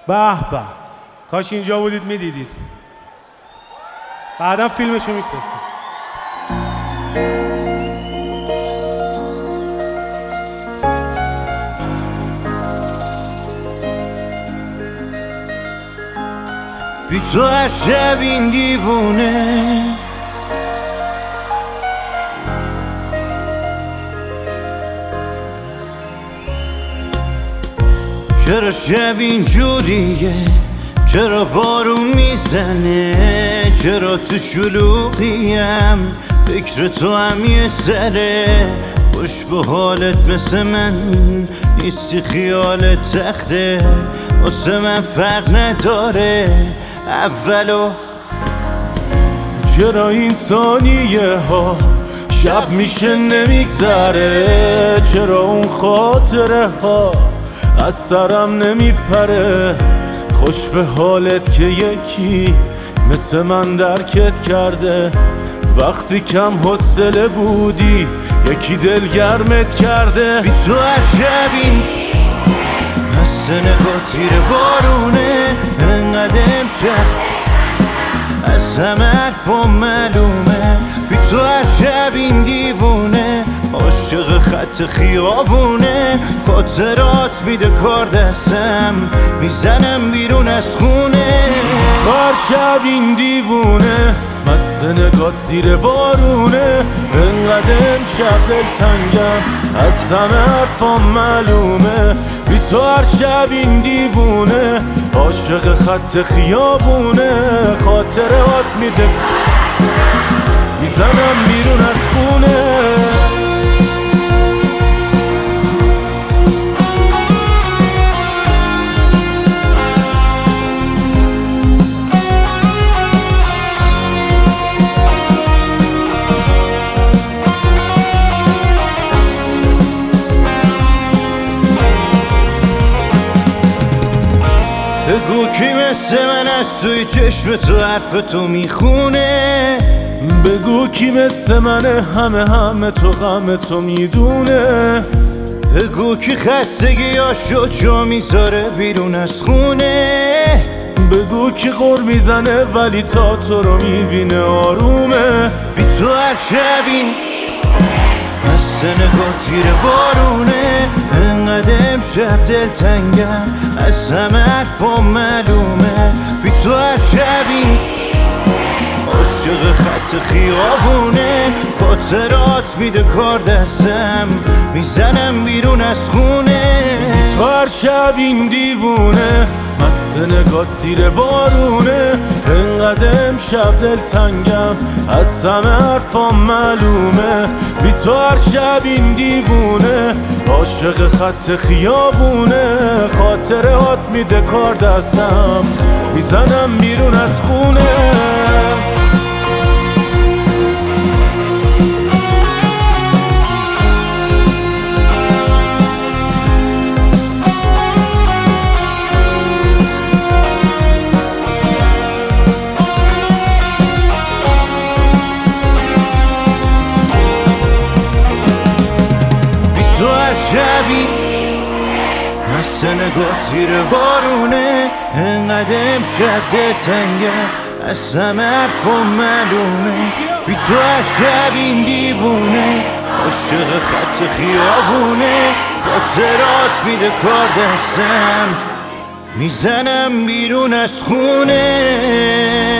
به به، کاش اینجا بودید میدیدید. بعدا فیلمشو میفرستیم. بی تو هر شب این دیوونه چرا شب این جوریه، چرا بارون میزنه، چرا تو شلوغیم فکر تو هم یه سره. خوش به حالت مثل من نیستی، خیالت تخته واسه من فرق نداره اولو. چرا این ثانیه ها شب میشه نمیگذره، چرا اون خاطره ها از سرم نمیپره. خوش به حالت که یکی مثل من درکت کرده، وقتی کم حوصله بودی یکی دلگرمت کرده. بی تو هر شب این مثل نگاه تیر بارونه، انقدر امشب از همه حرفا معلومه. بی تو هر شب این دیوونه عاشق خط خیابونه، خاطرات میده کار دستم میزنم بیرون از خونه. تو هر شب این دیوونه مثل نگات زیر بارونه، انقدر امشب دلتنگم از همه حرفام معلومه. بی تو هر شب این دیوونه عاشق خط خیابونه، خاطرات میده میزنم بیرون از خونه. بگو کی مثل من از توی چشم تو حرف تو میخونه، بگو کی مثل منه همه تو غم تو میدونه. بگو کی خستگیاشو جا میذاره بیرون از خونه، بگو کی غر میزنه ولی تا تو رو میبینه آرومه. بی تو هر شب این مثل نگاه تیر بارونه، انقدر امشب دلتنگم از همه حرفا معلومه. بی تو هر شب این عاشق خط خیابونه، خاطرات میده کار دستم میزنم بیرون از خونه. تو هر شب این دیوونه مثل نگات زیر بارونه، انقدر امشب دلتنگم از همه حرفام معلومه. بی تو هر شب این دیوونه عاشق خط خیابونه، خاطرات میده کار دستم میزنم بیرون از خونه. تو هر شبی مثل نگاه زیر بارونه، انقدر امشب دلتنگم از همه حرفا معلومه. بی تو هر شب این دیوونه عاشق خط خیابونه، خاطرات میده کار دستم میزنم بیرون از خونه.